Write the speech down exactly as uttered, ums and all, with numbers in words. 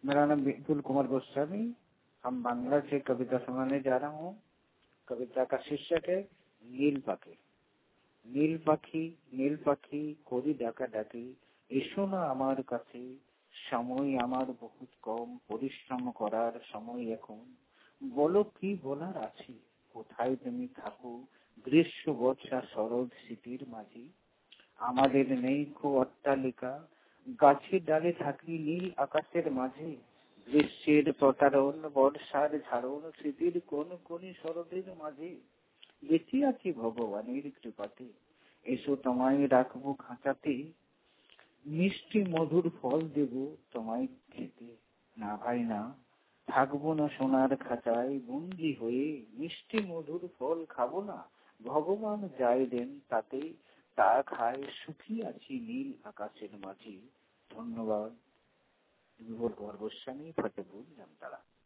मेरा नाम विपुल कुमार गोस्वामी। हम बांग्ला से कविता सुनाने जा रहा हूँ। कविता का शीर्षक है নীল পাখি। নীল পাখি নীল পাখি করি ডাকা ডাকি, এসো না আমার কাছে, সময় আমার বহুত কম, পরিশ্রম করার সময় এখন, বলো কি বলার আছে, কোথায় তুমি থাকো গ্রীষ্ম বর্ষা শরৎ শীতের মাঝে। আমাদের নেই কো অট্টালিকা, গাছের ডালে থাকি নীল আকাশের মাঝে। গ্রীষ্মের প্রতারণ, বর্ষার ঝাড়ন, স্মৃতির কোন কোন শরতের মাঝে। বেঁচে আছি ভগবানের কৃপাতে, এসো তোমায় রাখবো খাঁচাতে, মিষ্টি মধুর ফল দেব তোমায় খেতে। না ভাই না, থাকবো না সোনার খাঁচায় বন্দি হয়ে, মিষ্টি মধুর ফল খাবো না, ভগবান যাই দেন তাতে, তা খায় সুখী আছি নীল আকাশের মাঝে। ধন্যবাদ। বিপুল কুমার গোস্বামী, ফতেপুর, জামতারা।